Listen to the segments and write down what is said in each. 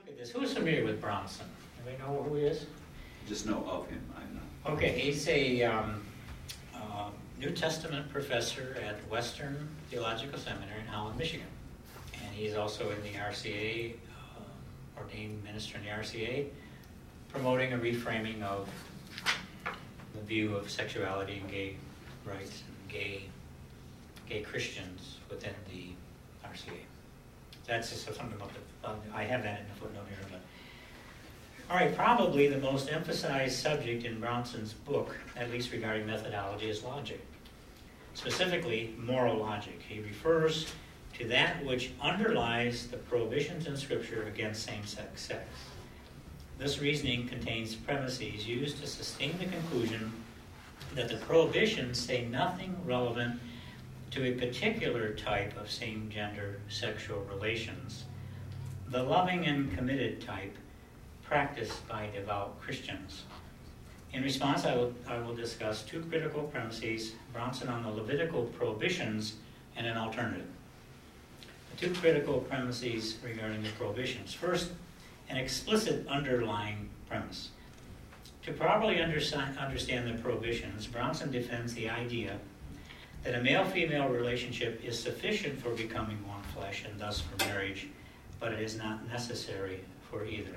Look at this. Who's familiar with Bronson? Anybody know who he is? Just know of him, I know. Okay, he's a New Testament professor at Western Theological Seminary in Holland, Michigan. And he's also in the RCA, ordained minister in the RCA, promoting a reframing of the view of sexuality and gay rights and gay Christians within the RCA. That's just something about I have that in the footnote here. But all right, probably the most emphasized subject in Bronson's book, at least regarding methodology, is logic. Specifically, moral logic. He refers to that which underlies the prohibitions in Scripture against same-sex sex. This reasoning contains premises used to sustain the conclusion that the prohibitions say nothing relevant to a particular type of same-gender sexual relations, the loving and committed type practiced by devout Christians. In response, I will discuss two critical premises, Bronson on the Levitical prohibitions and an alternative. The two critical premises regarding the prohibitions. First, an explicit underlying premise. To properly understand the prohibitions, Bronson defends the idea that a male-female relationship is sufficient for becoming one flesh and thus for marriage, but it is not necessary for either.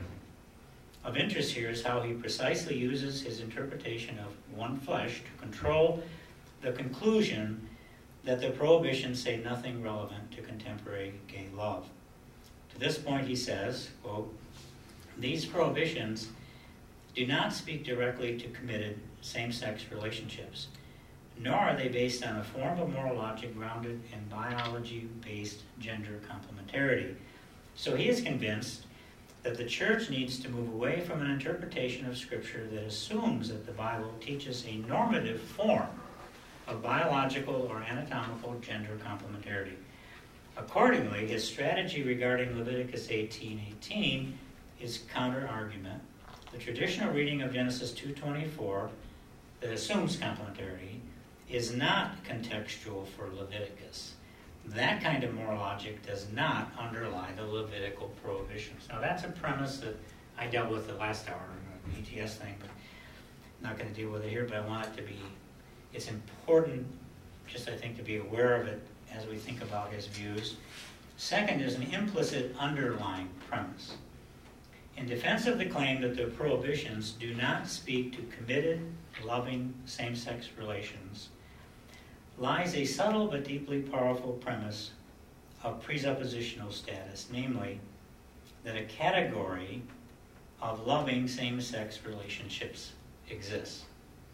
Of interest here is how he precisely uses his interpretation of one flesh to control the conclusion that the prohibitions say nothing relevant to contemporary gay love. To this point he says, quote, "These prohibitions do not speak directly to committed same-sex relationships, nor are they based on a form of moral logic grounded in biology-based gender complementarity. So he is convinced that the church needs to move away from an interpretation of Scripture that assumes that the Bible teaches a normative form of biological or anatomical gender complementarity. Accordingly, his strategy regarding Leviticus 18:18 is counter-argument. The traditional reading of Genesis 2:24 that assumes complementarity is not contextual for Leviticus. That kind of moral logic does not underlie the Levitical prohibitions." Now that's a premise that I dealt with the last hour in the ETS thing, but I'm not going to deal with it here, but I want it to be, it's important just I think to be aware of it as we think about his views. Second is an implicit underlying premise. In defense of the claim that the prohibitions do not speak to committed, loving, same-sex relations, lies a subtle but deeply powerful premise of presuppositional status, namely that a category of loving same-sex relationships exists.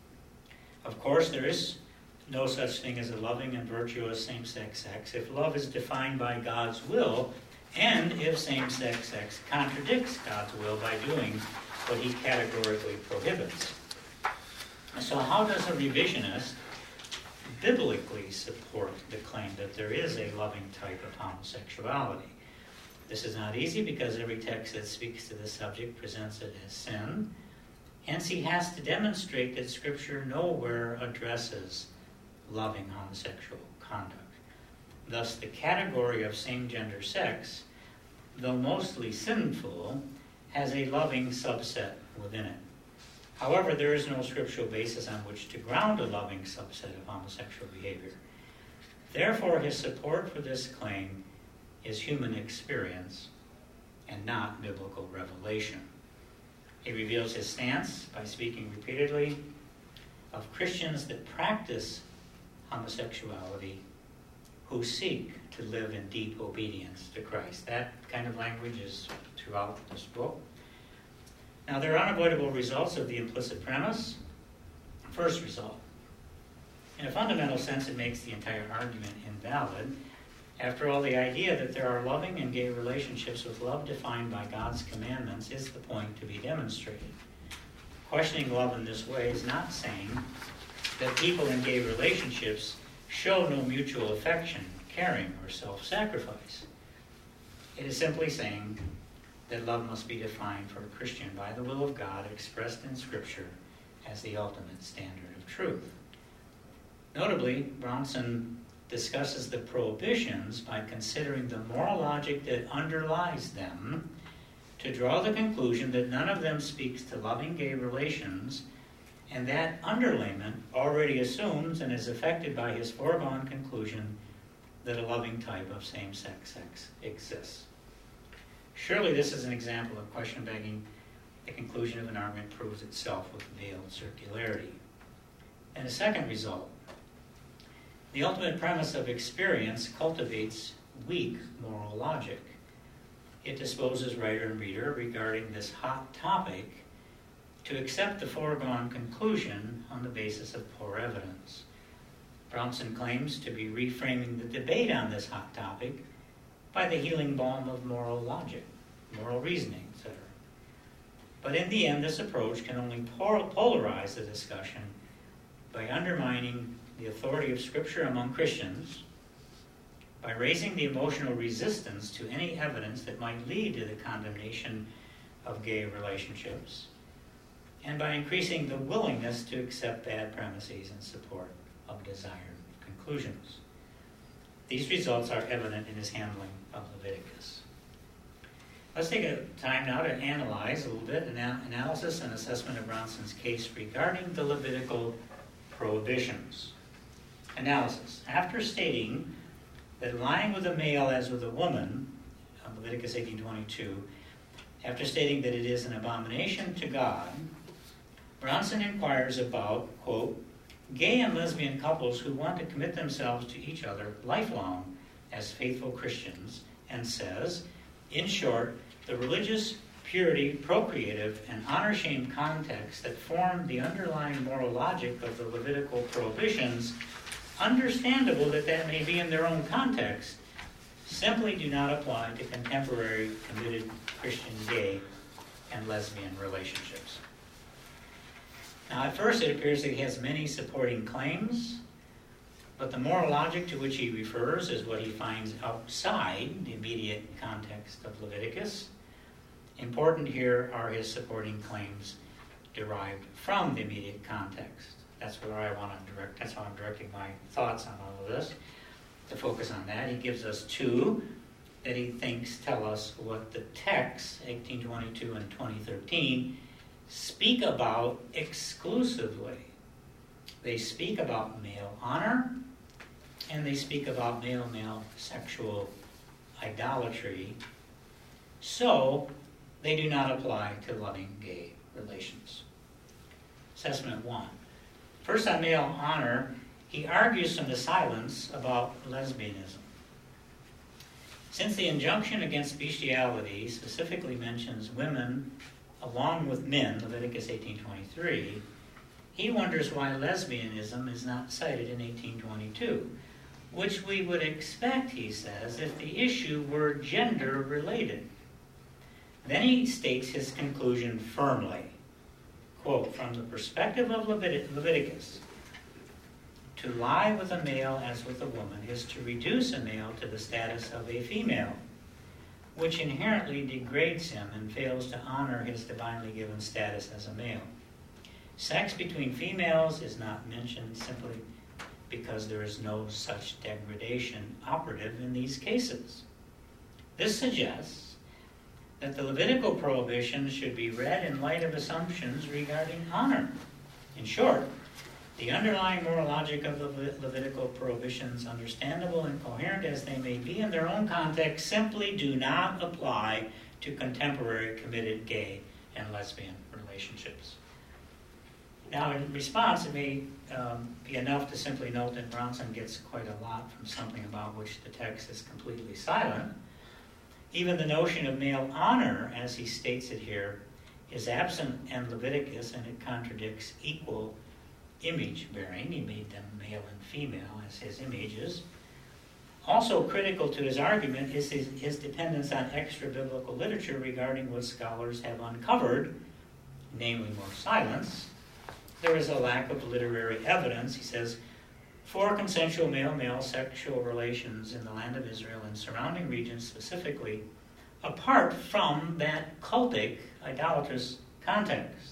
Of course, there is no such thing as a loving and virtuous same-sex sex if love is defined by God's will and if same-sex sex contradicts God's will by doing what he categorically prohibits. So how does a revisionist biblically support the claim that there is a loving type of homosexuality? This is not easy because every text that speaks to the subject presents it as sin. Hence, he has to demonstrate that Scripture nowhere addresses loving homosexual conduct. Thus, the category of same-gender sex, though mostly sinful, has a loving subset within it. However, there is no scriptural basis on which to ground a loving subset of homosexual behavior. Therefore, his support for this claim is human experience and not biblical revelation. He reveals his stance by speaking repeatedly of Christians that practice homosexuality who seek to live in deep obedience to Christ. That kind of language is throughout this book. Now, there are unavoidable results of the implicit premise. First result, in a fundamental sense, it makes the entire argument invalid. After all, the idea that there are loving and gay relationships with love defined by God's commandments is the point to be demonstrated. Questioning love in this way is not saying that people in gay relationships show no mutual affection, caring, or self-sacrifice. It is simply saying that love must be defined for a Christian by the will of God expressed in Scripture as the ultimate standard of truth. Notably, Bronson discusses the prohibitions by considering the moral logic that underlies them to draw the conclusion that none of them speaks to loving gay relations, and that underlayment already assumes and is affected by his foregone conclusion that a loving type of same-sex sex exists. Surely this is an example of question begging. The conclusion of an argument proves itself with veiled circularity. And a second result, the ultimate premise of experience cultivates weak moral logic. It disposes writer and reader regarding this hot topic to accept the foregone conclusion on the basis of poor evidence. Brownson claims to be reframing the debate on this hot topic by the healing balm of moral logic, moral reasoning, etc. But in the end, this approach can only polarize the discussion by undermining the authority of Scripture among Christians, by raising the emotional resistance to any evidence that might lead to the condemnation of gay relationships, and by increasing the willingness to accept bad premises in support of desired conclusions. These results are evident in his handling of Leviticus. Let's take a time now to analyze a little bit, analysis and assessment of Brownson's case regarding the Levitical prohibitions. Analysis. After stating that lying with a male as with a woman, Leviticus 18:22, after stating that it is an abomination to God, Brownson inquires about, quote, gay and lesbian couples who want to commit themselves to each other lifelong as faithful Christians, and says, in short, the religious, purity, procreative, and honor-shame context that form the underlying moral logic of the Levitical prohibitions, understandable that may be in their own context, simply do not apply to contemporary committed Christian gay and lesbian relationships. Now, at first it appears that he has many supporting claims, but the moral logic to which he refers is what he finds outside the immediate context of Leviticus. Important here are his supporting claims derived from the immediate context. That's where I want to direct. That's how I'm directing my thoughts on all of this, to focus on that. He gives us two that he thinks tell us what the texts, 1822 and 2013, speak about exclusively. They speak about male honor, and they speak about male-male sexual idolatry, so they do not apply to loving gay relations. Assessment 1. First, on male honor, he argues from the silence about lesbianism. Since the injunction against bestiality specifically mentions women along with men, Leviticus 18:23, he wonders why lesbianism is not cited in 18:22, which we would expect, he says, if the issue were gender-related. Then he states his conclusion firmly, quote, from the perspective of Leviticus, to lie with a male as with a woman is to reduce a male to the status of a female, which inherently degrades him and fails to honor his divinely given status as a male. Sex between females is not mentioned simply because there is no such degradation operative in these cases. This suggests that the Levitical prohibition should be read in light of assumptions regarding honor. In short, the underlying moral logic of the Levitical prohibitions, understandable and coherent as they may be in their own context, simply do not apply to contemporary committed gay and lesbian relationships. Now, in response, it may be enough to simply note that Brownson gets quite a lot from something about which the text is completely silent. Even the notion of male honor, as he states it here, is absent in Leviticus, and it contradicts equal image bearing. He made them male and female as his images. Also critical to his argument is his dependence on extra-biblical literature regarding what scholars have uncovered, namely more silence. There is a lack of literary evidence, he says, for consensual male-male sexual relations in the land of Israel and surrounding regions specifically, apart from that cultic, idolatrous context.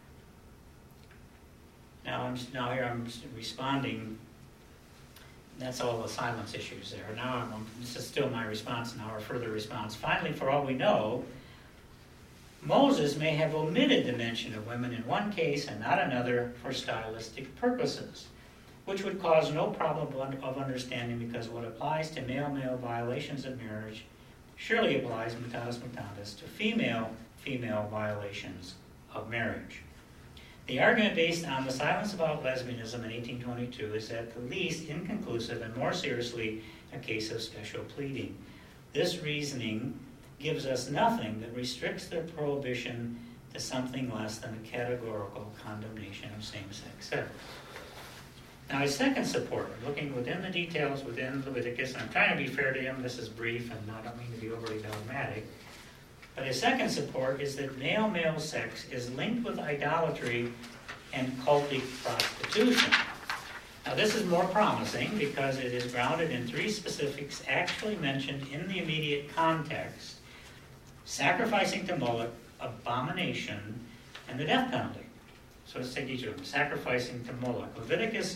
Now here I'm responding. That's all the silence issues there. Now this is still my response now, or further response. Finally, for all we know, Moses may have omitted the mention of women in one case and not another for stylistic purposes, which would cause no problem of understanding, because what applies to male-male violations of marriage surely applies mutatis mutandis to female-female violations of marriage. The argument based on the silence about lesbianism in 1822 is at the least inconclusive and more seriously a case of special pleading. This reasoning gives us nothing that restricts their prohibition to something less than a categorical condemnation of same-sex sex. Now, his second support, looking within the details within Leviticus, and I'm trying to be fair to him, this is brief, and I don't mean to be overly dogmatic, but his second support is that male-male sex is linked with idolatry and cultic prostitution. Now, this is more promising because it is grounded in three specifics actually mentioned in the immediate context: sacrificing to Moloch, abomination, and the death penalty. So let's take each of them. Sacrificing to Moloch. Leviticus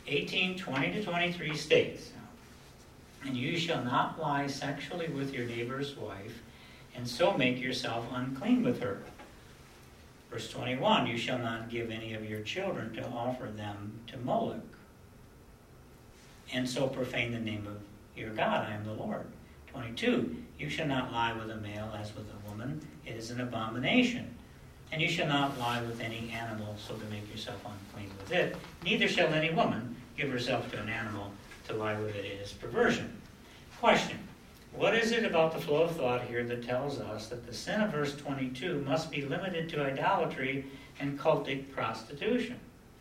18:20-23 states, "And you shall not lie sexually with your neighbor's wife, and so make yourself unclean with her." Verse 21, "You shall not give any of your children to offer them to Moloch, and so profane the name of your God. I am the Lord." 22, "You shall not lie with a male as with a woman. It is an abomination. And you shall not lie with any animal, so to make yourself unclean with it. Neither shall any woman give herself to an animal to lie with it. It is perversion." Question: what is it about the flow of thought here that tells us that the sin of verse 22 must be limited to idolatry and cultic prostitution?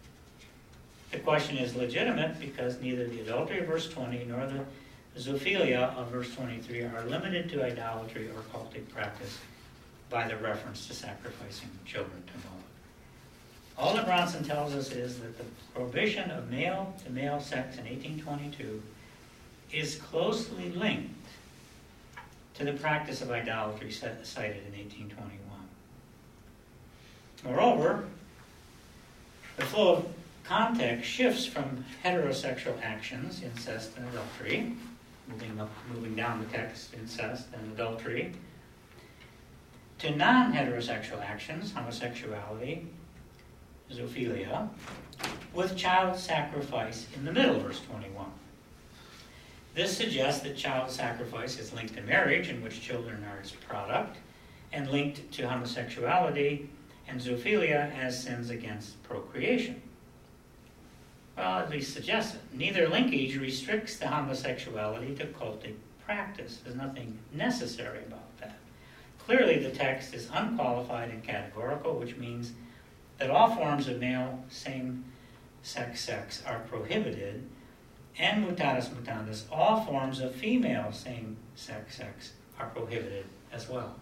The question is legitimate because neither the adultery of verse 20 nor the zoophilia of verse 23 are limited to idolatry or cultic practice by the reference to sacrificing children to Moloch. All that Bronson tells us is that the prohibition of male-to-male sex in 1822 is closely linked to the practice of idolatry cited in 1821. Moreover, the flow of context shifts from heterosexual actions, incest and adultery, moving down the text, incest and adultery, to non-heterosexual actions, homosexuality, zoophilia, with child sacrifice in the middle, verse 21. This suggests that child sacrifice is linked to marriage, in which children are its product, and linked to homosexuality and zoophilia as sins against procreation. Well, at least suggests it. Neither linkage restricts the homosexuality to cultic practice. There's nothing necessary about that. Clearly, the text is unqualified and categorical, which means that all forms of male same-sex sex are prohibited, and mutatis mutandis, all forms of female same-sex sex are prohibited as well.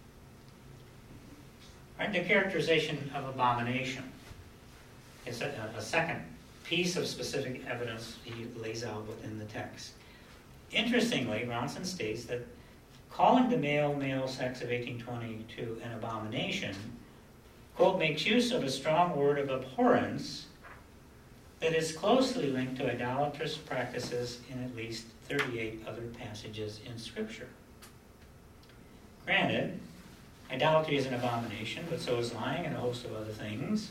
Right, the characterization of abomination is a second piece of specific evidence he lays out within the text. Interestingly, Bronson states that calling the male sex of 1822 an abomination, quote, makes use of a strong word of abhorrence that is closely linked to idolatrous practices in at least 38 other passages in Scripture. Granted, idolatry is an abomination, but so is lying and a host of other things.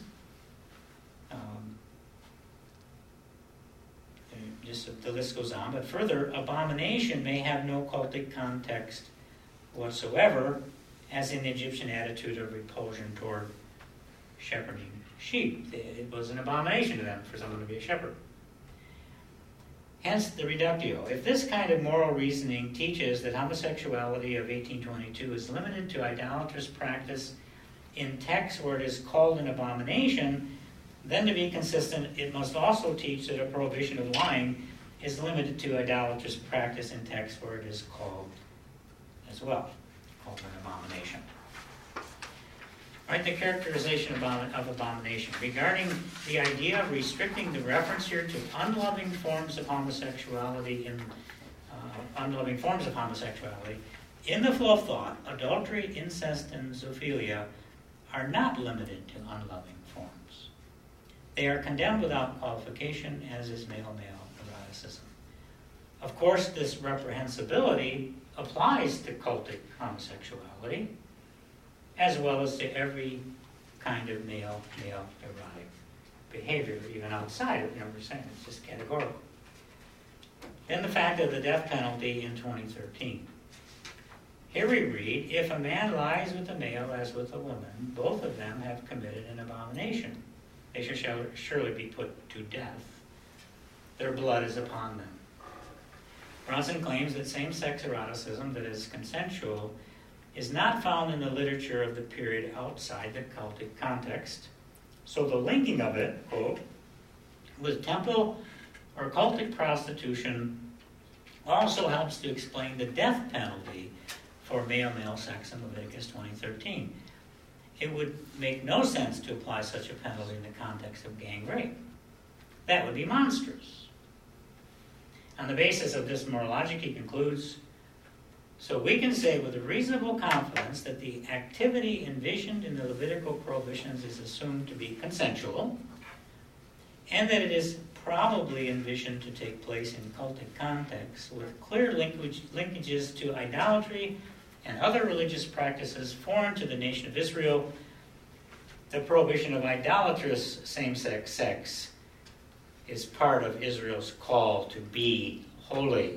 The list goes on, but further, abomination may have no cultic context whatsoever, as in the Egyptian attitude of repulsion toward shepherding sheep. It was an abomination to them for someone to be a shepherd. Hence the reductio. If this kind of moral reasoning teaches that homosexuality of 1822 is limited to idolatrous practice in texts where it is called an abomination, then to be consistent, it must also teach that a prohibition of lying is limited to idolatrous practice in texts where it is called as well, called an abomination. Right, the characterization of abomination. Regarding the idea of restricting the reference here to unloving forms of homosexuality in the flow of thought, adultery, incest, and zoophilia are not limited to unloving forms. They are condemned without qualification, as is male-male eroticism. Of course, this reprehensibility applies to cultic homosexuality, as well as to every kind of male erotic behavior, even outside of, we're saying it's just categorical. Then the fact of the death penalty in 2013. Here we read, if a man lies with a male as with a woman, both of them have committed an abomination. They shall surely be put to death. Their blood is upon them. Bronson claims that same-sex eroticism that is consensual is not found in the literature of the period outside the cultic context. So the linking of it, quote, with temple or cultic prostitution also helps to explain the death penalty for male-male sex in Leviticus 20:13. It would make no sense to apply such a penalty in the context of gang rape. That would be monstrous. On the basis of this moral logic, he concludes, so we can say with a reasonable confidence that the activity envisioned in the Levitical prohibitions is assumed to be consensual, and that it is probably envisioned to take place in cultic contexts with clear linkages to idolatry and other religious practices foreign to the nation of Israel. The prohibition of idolatrous same-sex sex is part of Israel's call to be holy.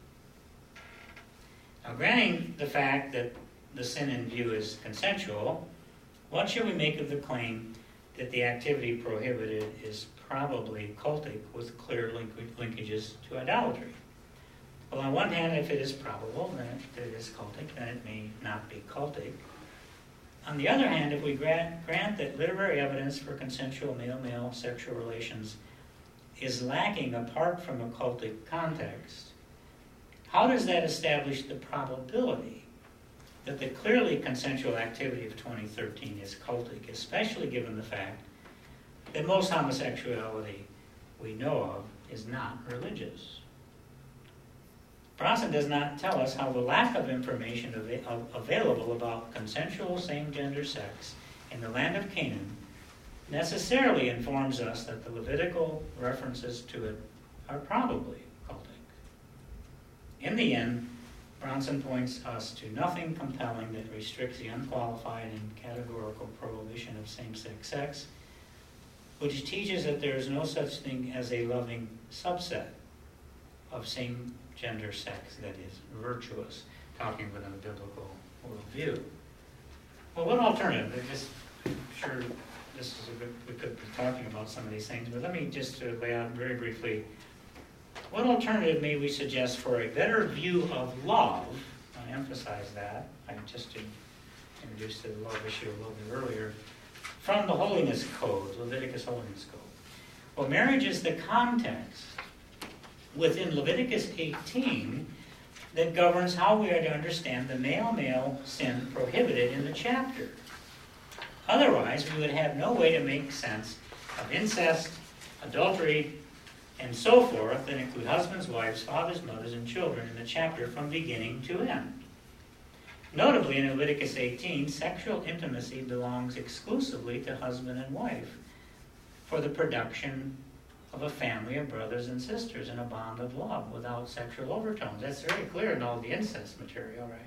Now, granting the fact that the sin in view is consensual, what should we make of the claim that the activity prohibited is probably cultic with clear linkages to idolatry? Well, on one hand, if it is probable that it is cultic, then it may not be cultic. On the other hand, if we grant that literary evidence for consensual male-male sexual relations is lacking apart from a cultic context, how does that establish the probability that the clearly consensual activity of 2013 is cultic, especially given the fact that most homosexuality we know of is not religious? Bronson does not tell us how the lack of information available about consensual same-gender sex in the land of Canaan necessarily informs us that the Levitical references to it are probably cultic. In the end, Bronson points us to nothing compelling that restricts the unqualified and categorical prohibition of same-sex sex, which teaches that there is no such thing as a loving subset of same-gender sex that is virtuous, talking within a biblical worldview. Well, what alternative? I'm sure we could be talking about some of these things, but let me just lay out very briefly. What alternative may we suggest for a better view of love? I emphasize that. I just introduced the love issue a little bit earlier. From the Holiness Code, Leviticus Holiness Code. Well, marriage is the context within Leviticus 18 that governs how we are to understand the male-male sin prohibited in the chapter. Otherwise, we would have no way to make sense of incest, adultery, and so forth that include husbands, wives, fathers, mothers, and children in the chapter from beginning to end. Notably, in Leviticus 18, sexual intimacy belongs exclusively to husband and wife for the production of a family of brothers and sisters in a bond of love without sexual overtones. That's very clear in all the incest material, right?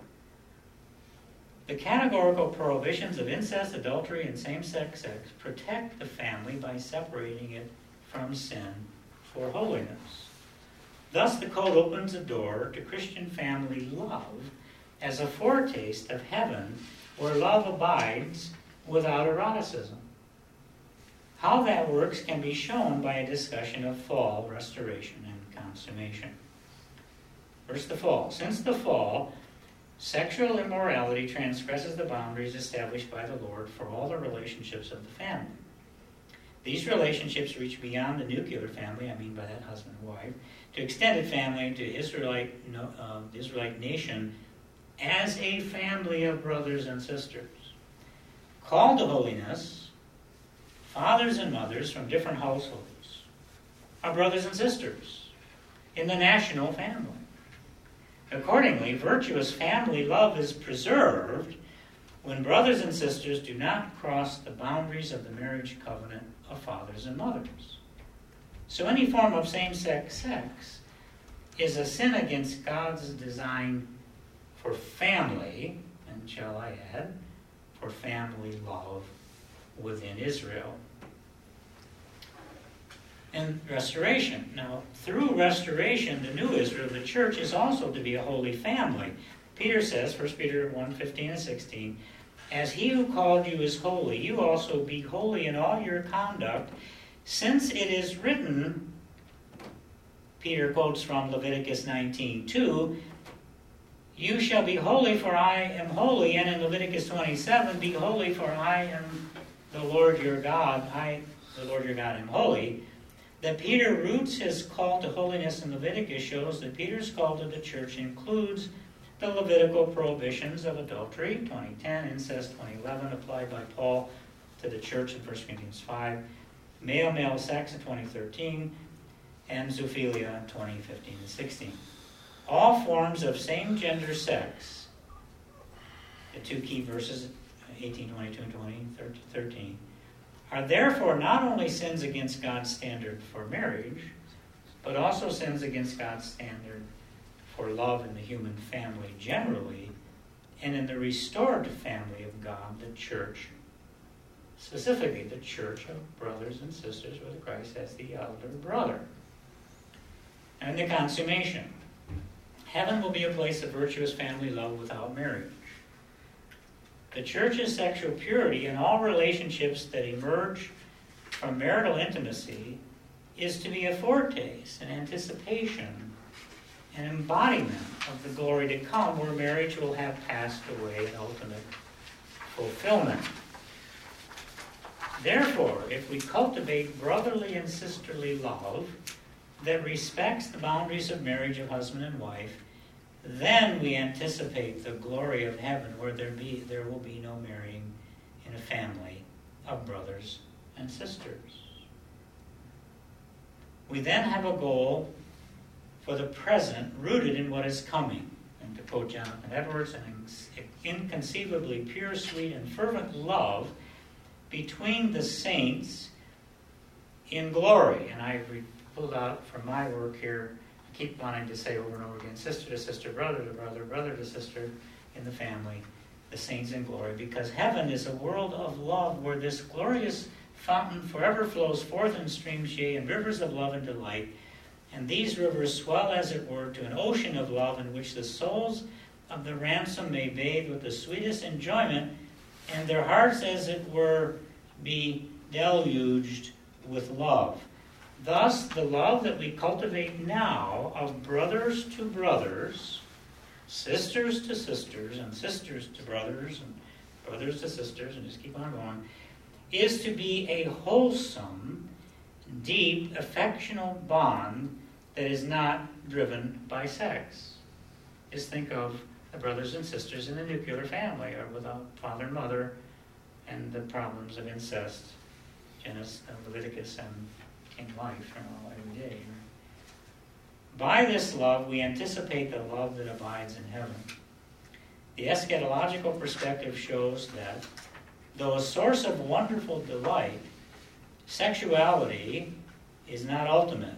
The categorical prohibitions of incest, adultery, and same-sex sex protect the family by separating it from sin for holiness. Thus, the code opens a door to Christian family love as a foretaste of heaven where love abides without eroticism. How that works can be shown by a discussion of fall, restoration, and consummation. First, the fall. Since the fall, sexual immorality transgresses the boundaries established by the Lord for all the relationships of the family. These relationships reach beyond the nuclear family, I mean by that husband and wife, to extended family, to the Israelite nation as a family of brothers and sisters. Called to holiness, fathers and mothers from different households are brothers and sisters in the national family. Accordingly, virtuous family love is preserved when brothers and sisters do not cross the boundaries of the marriage covenant of fathers and mothers. So any form of same-sex sex is a sin against God's design for family, and shall I add, for family love within Israel. And restoration. Now, through restoration, the new Israel, the church, is also to be a holy family. Peter says, 1 Peter 1:15 and 16, "As he who called you is holy, you also be holy in all your conduct, since it is written," Peter quotes from Leviticus 19:2, "You shall be holy, for I am holy," and in Leviticus 27, "Be holy, for I am the Lord your God. I, the Lord your God, am holy." That Peter roots his call to holiness in Leviticus shows that Peter's call to the church includes the Levitical prohibitions of adultery, 20:10, incest, 20:11, applied by Paul to the church in 1 Corinthians 5, male-male sex in 20:13, and zoophilia, 20:15 and 16. All forms of same-gender sex, the two key verses, 18, 22, and 20, 13, are therefore not only sins against God's standard for marriage, but also sins against God's standard for love in the human family generally, and in the restored family of God, the church, specifically the church of brothers and sisters with Christ as the elder brother. And the consummation. Heaven will be a place of virtuous family love without marriage. The church's sexual purity in all relationships that emerge from marital intimacy is to be a foretaste, an anticipation, an embodiment of the glory to come, where marriage will have passed away in ultimate fulfillment. Therefore, if we cultivate brotherly and sisterly love that respects the boundaries of marriage of husband and wife, then we anticipate the glory of heaven, where there will be no marrying in a family of brothers and sisters. We then have a goal for the present rooted in what is coming. And to quote Jonathan Edwards, an inconceivably pure, sweet, and fervent love between the saints in glory. And I pulled out from my work here, I keep wanting to say over and over again, sister to sister, brother to brother, brother to sister in the family, the saints in glory, because heaven is a world of love where this glorious fountain forever flows forth in streams, yea, and rivers of love and delight. And these rivers swell, as it were, to an ocean of love in which the souls of the ransom may bathe with the sweetest enjoyment, and their hearts, as it were, be deluged with love. Thus, the love that we cultivate now of brothers to brothers, sisters to sisters, and sisters to brothers, and brothers to sisters, and just keep on going, is to be a wholesome, deep, affectional bond that is not driven by sex. Just think of the brothers and sisters in the nuclear family, or without father and mother, and the problems of incest, Genesis, Leviticus, and King life, every day. By this love, we anticipate the love that abides in heaven. The eschatological perspective shows that, though a source of wonderful delight, sexuality is not ultimate.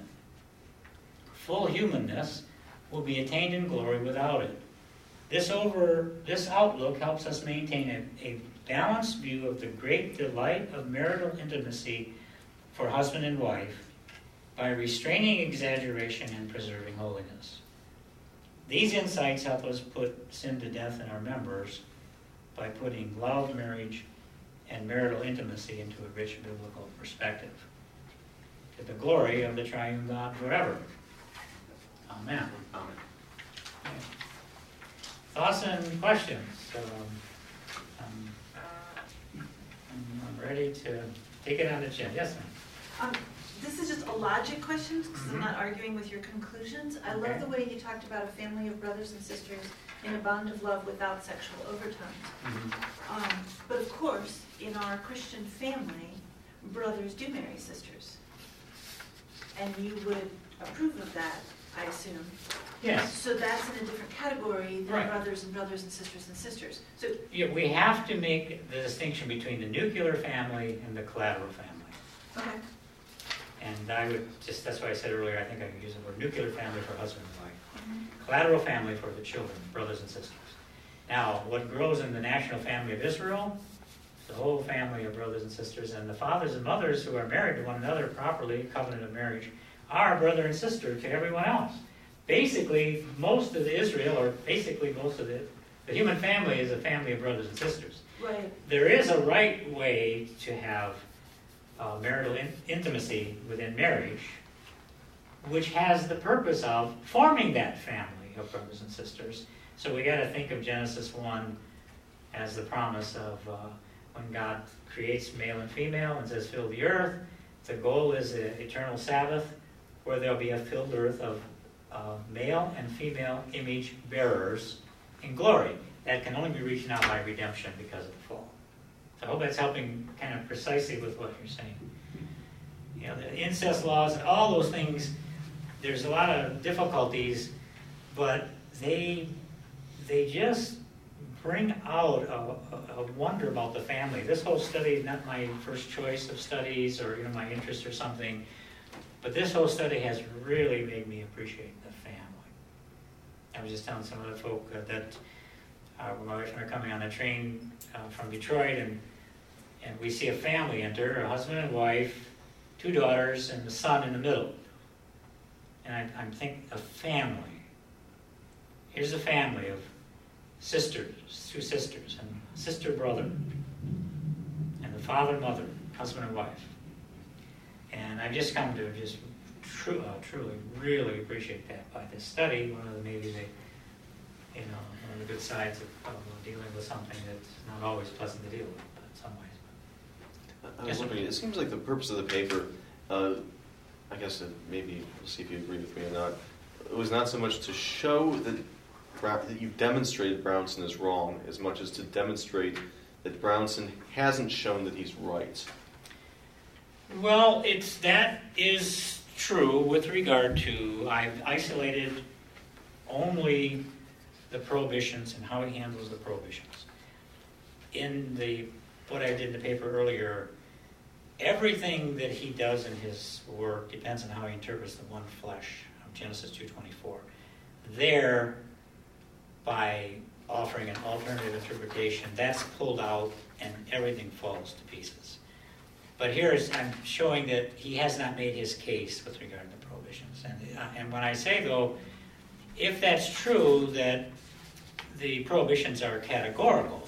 Full humanness will be attained in glory without it. This outlook helps us maintain a balanced view of the great delight of marital intimacy for husband and wife by restraining exaggeration and preserving holiness. These insights help us put sin to death in our members by putting love, marriage, and marital intimacy into a rich biblical perspective, to the glory of the triune God forever. Amen. Amen. Okay. Thoughts and questions? So, I'm ready to take it on the chin. Yes, ma'am. This is just a logic question, because I'm not arguing with your conclusions. I love the way you talked about a family of brothers and sisters in a bond of love without sexual overtones. But of course, in our Christian family, brothers do marry sisters. And you would approve of that, I assume. Yes. So that's in a different category than Right. brothers and sisters and sisters. So Yeah, we have to make the distinction between the nuclear family and the collateral family. okay. And I would just, that's why I said earlier, I think I could use the word nuclear family for husband and wife. Collateral family for the children, brothers and sisters. Now, what grows in the national family of Israel, the whole family of brothers and sisters, and the fathers and mothers who are married to one another properly, covenant of marriage, are brother and sister to everyone else. Basically, most of Israel, or basically most of the human family is a family of brothers and sisters. Right. There is a right way to have marital intimacy within marriage, which has the purpose of forming that family of brothers and sisters. So we got to think of Genesis 1 as the promise of when God creates male and female and says, fill the earth. The goal is an eternal Sabbath where there'll be a filled earth of male and female image bearers in glory. That can only be reached now by redemption because of the fall. So I hope that's helping kind of precisely with what you're saying. You know, the incest laws and all those things, there's a lot of difficulties, but they just bring out a wonder about the family. This whole study is not my first choice of studies or my interest or something, but this whole study has really made me appreciate the family. I was just telling some of the folk that my wife and I are coming on a train from Detroit, and we see a family enter, a husband and wife, 2 daughters, and the son in the middle. And I'm thinking, a family. Here's a family of sisters, 2 sisters, and a sister, brother, and the father, mother, husband and wife. And I've just come to just truly, really appreciate that by this study. One of the one of the good sides of dealing with something that's not always pleasant to deal with, but in some ways. I was wondering, it seems like the purpose of the paper, I guess maybe we'll see if you agree with me or not, it was not so much to show that you've demonstrated Brownson is wrong as much as to demonstrate that Brownson hasn't shown that he's right. Well, that is true with regard to, I've isolated only the prohibitions and how he handles the prohibitions. In what I did in the paper earlier, everything that he does in his work depends on how he interprets the one flesh of Genesis 2:24. There, by offering an alternative interpretation, that's pulled out and everything falls to pieces. But I'm showing that he has not made his case with regard to the prohibitions. And when I say, though, if that's true, that the prohibitions are categorical,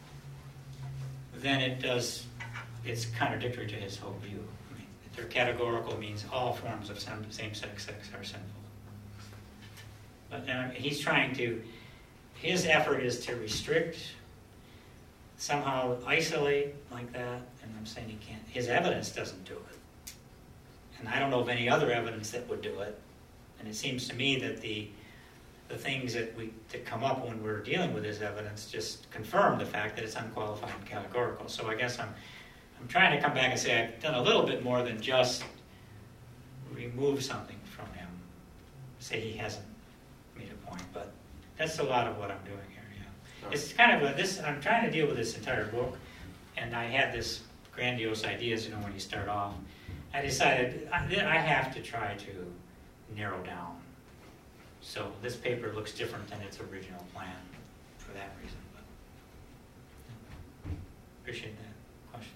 then it's contradictory to his whole view. I mean, if they're categorical means all forms of same-sex sex are sinful. But he's trying to, his effort is to restrict, somehow isolate like that, and I'm saying he can't. His evidence doesn't do it. And I don't know of any other evidence that would do it. And it seems to me that the things that come up when we're dealing with his evidence just confirm the fact that it's unqualified and categorical. So I guess I'm trying to come back and say I've done a little bit more than just remove something from him. Say he hasn't made a point, but that's a lot of what I'm doing here. Yeah, it's kind of I'm trying to deal with this entire book, and I had this grandiose ideas. When you start off, I decided I have to try to narrow down. So this paper looks different than its original plan for that reason. But appreciate that question,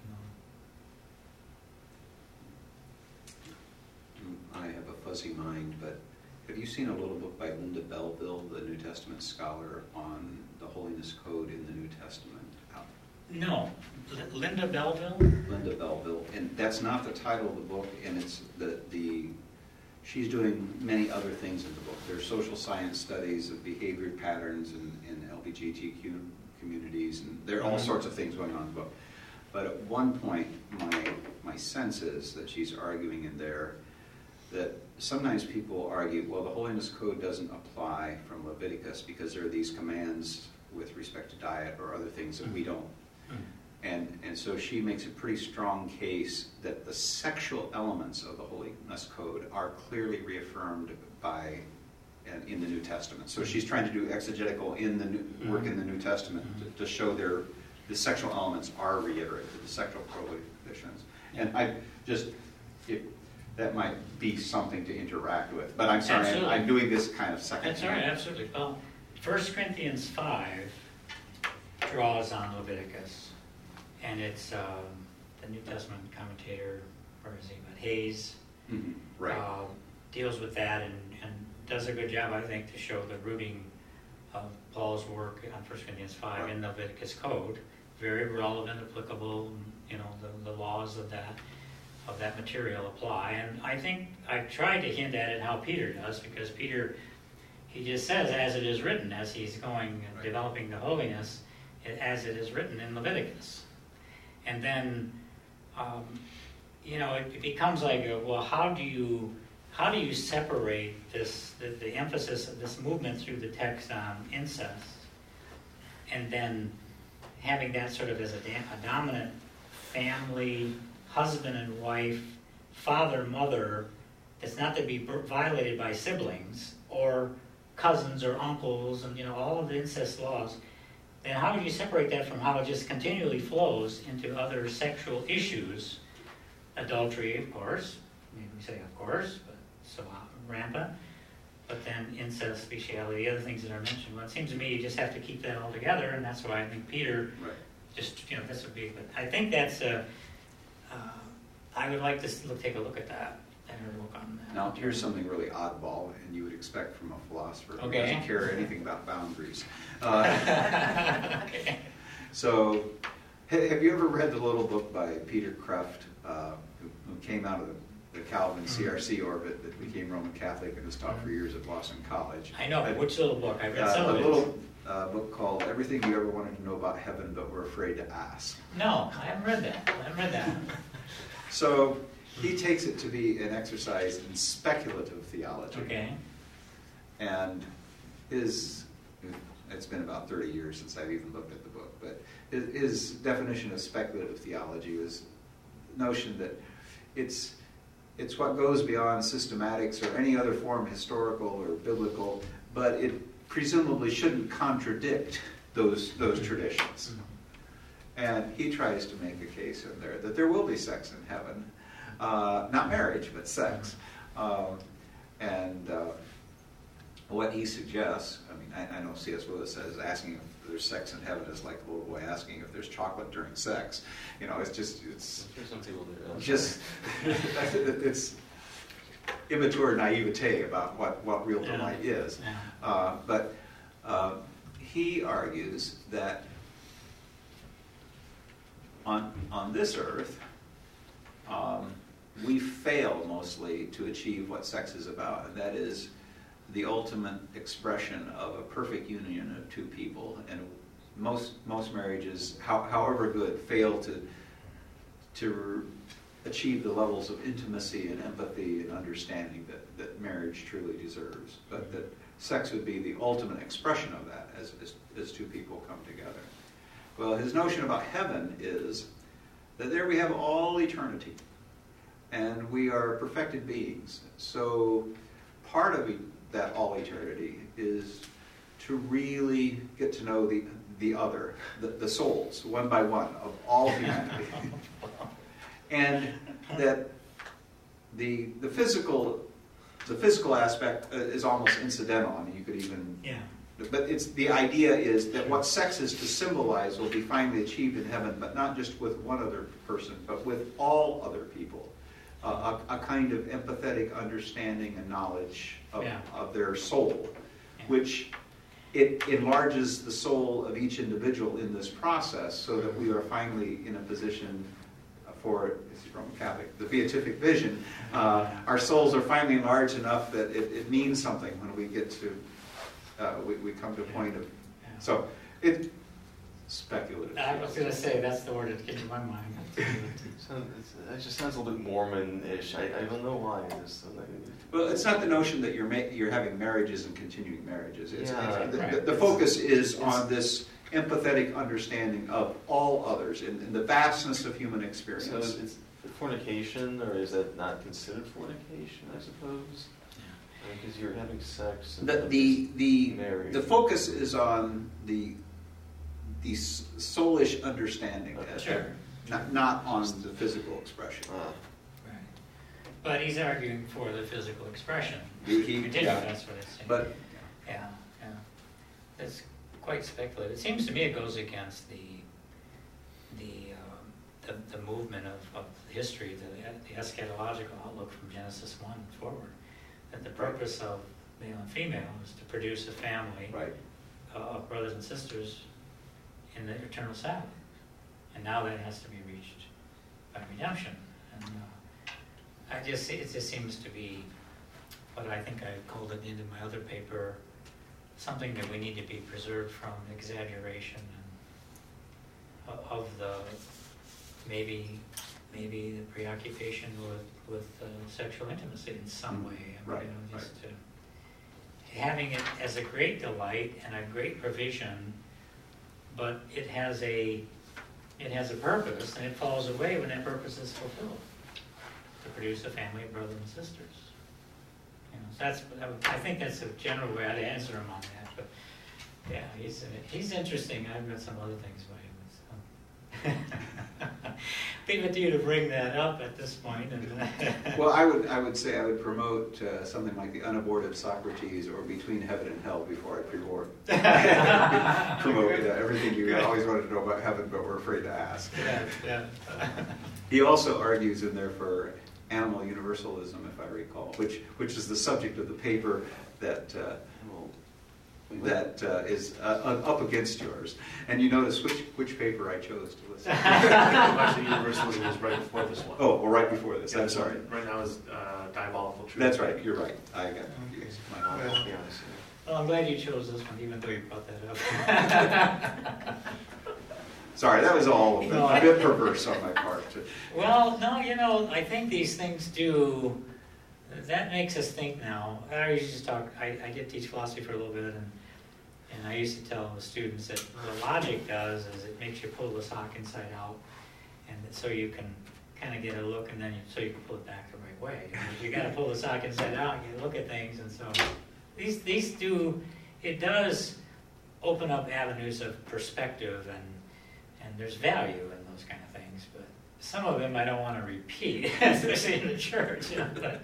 though. I have a fuzzy mind, but have you seen a little book by Linda Belleville, the New Testament scholar, on the Holiness Code in the New Testament? No. Linda Belleville? Linda Belleville. And that's not the title of the book, and it's she's doing many other things in the book. There's social science studies of behavior patterns in LGBTQ communities, and there are all sorts of things going on in the book. But at one point, my sense is that she's arguing in there that sometimes people argue, well, the Holiness Code doesn't apply from Leviticus because there are these commands with respect to diet or other things that we don't. And so she makes a pretty strong case that the sexual elements of the Holiness Code are clearly reaffirmed in the New Testament. So she's trying to do exegetical work in the New Testament to show the sexual elements are reiterated, the sexual prohibitions. And that might be something to interact with. But I'm sorry, I'm doing this kind of second. That's all right, absolutely. Well, 1 Corinthians 5 draws on Leviticus and it's the New Testament commentator, where is he? But Hayes Right. deals with that and does a good job, I think, to show the rooting of Paul's work on 1 Corinthians 5 Right. in the Leviticus Code. Very relevant, applicable, the laws of that material apply. And I think I've tried to hint at it how Peter does, because Peter, he just says, as it is written, as he's going and developing the holiness, as it is written in Leviticus. And then, it becomes like, well, how do you separate this, the emphasis of this movement through the text on incest, and then having that sort of as a dominant family, husband and wife, father, mother, that's not to be violated by siblings or cousins or uncles, and all of the incest laws, then how do you separate that from how it just continually flows into other sexual issues? Adultery, of course. Maybe we say of course, but so rampant. But then incest, bestiality, the other things that are mentioned. Well, it seems to me you just have to keep that all together, and that's why I think Peter just, this would be, but I think that's I would like to take a look at that and work on that. Now, here's something really oddball, and you would expect from a philosopher who Okay. doesn't care anything about boundaries. Okay. So, have you ever read the little book by Peter Kreeft, who came out of the Calvin CRC orbit that became Roman Catholic and has taught for years at Boston College? I know, but which little book? I read some of A it. little book called Everything You Ever Wanted to Know About Heaven But Were Afraid to Ask. No, I haven't read that. So, he takes it to be an exercise in speculative theology. Okay. And it's been about 30 years since I've even looked at the book, but his definition of speculative theology is the notion that it's what goes beyond systematics or any other form, historical or biblical, but it presumably shouldn't contradict those traditions. And he tries to make a case in there that there will be sex in heaven. Not marriage, but sex. What he suggests, I know C.S. Lewis says asking if there's sex in heaven is like a little boy asking if there's chocolate during sex. It's Some people do that. just, it's immature naivete about what real delight is. Yeah. But he argues that on this earth, we fail mostly to achieve what sex is about, and that is the ultimate expression of a perfect union of two people. And most marriages, however good, fail to achieve the levels of intimacy and empathy and understanding that marriage truly deserves. But that sex would be the ultimate expression of that as two people come together. Well, his notion about heaven is that there we have all eternity, and we are perfected beings. So part of that all eternity is to really get to know the other, the souls, one by one, of all humanity. And that the physical aspect is almost incidental. You could even... Yeah. But the idea is that what sex is to symbolize will be finally achieved in heaven, but not just with one other person, but with all other people. A kind of empathetic understanding and knowledge of their soul, which it enlarges the soul of each individual in this process, so that we are finally in a position for, this is Roman Catholic, the beatific vision. Our souls are finally enlarged enough that it means something when we get to we come to a point of... So, it's speculative. I was going to say, that's the word that came to my mind. It just sounds a little bit Mormon-ish. I don't know why. Well, it's not the notion that you're having marriages and continuing marriages. The Right. focus is on this empathetic understanding of all others and the vastness of human experience. So it's fornication, or is that not considered fornication, I suppose? Because you're having sex. And The focus is on the soulish understanding, Sure. not on the physical expression. Right. But he's arguing for the physical expression. He- That's what it's saying. But Yeah. It's quite speculative. It seems to me it goes against the the movement of history, the eschatological outlook from Genesis 1 forward. That the purpose of male and female is to produce a family Right. Of brothers and sisters in the eternal Sabbath. And now that has to be reached by redemption. And it just seems to be what I think I called it into my other paper, something that we need to be preserved from exaggeration and of the maybe the preoccupation with sexual intimacy in some way. I mean, Right, just having it as a great delight and a great provision, but it has a purpose, and it falls away when that purpose is fulfilled, to produce a family of brothers and sisters. So I think that's a general way I'd answer him on that. But yeah, he's interesting. I've got some other things by him. So. Leave it to you to bring that up at this point. Well, I would say I would promote something like the unaborted Socrates or Between Heaven and Hell before I promote everything you always wanted to know about heaven but were afraid to ask. Yeah. He also argues in there for animal universalism, if I recall, which is the subject of the paper that is up against yours. And you notice which paper I chose to listen to. Actually, universalism was right before this one. Oh, well, right before this. I'm sorry. Right now is diabolical truth. That's right. You're right. I got confused. My fault. Well, I'm glad you chose this one, even though you brought that up. Sorry, that was all a bit perverse on my part. Well, no, I think these things do. That makes us think now. I used to talk. I did teach philosophy for a little bit, and I used to tell the students that what logic does is it makes you pull the sock inside out, and so you can kind of get a look, and then so you can pull it back the right way. You got to pull the sock inside out and you look at things, and so these do. It does open up avenues of perspective, and there's value in those kind of things. But some of them I don't want to repeat, especially in the church. But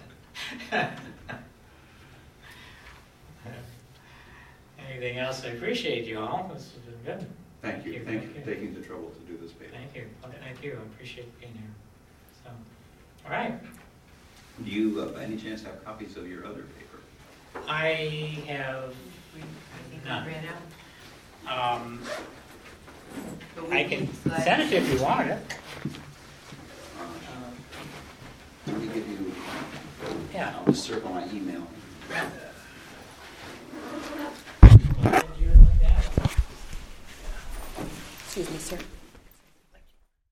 anything else? I appreciate you all. This has been good. Thank you. Thank you for taking the trouble to do this paper. Thank you. Thank you. I appreciate being here. So, all right. Do you, by any chance, have copies of your other paper? I have none. Ran out. But I can send it if you want it. Let me give you. Yeah. I'll just circle my email. Excuse me, sir.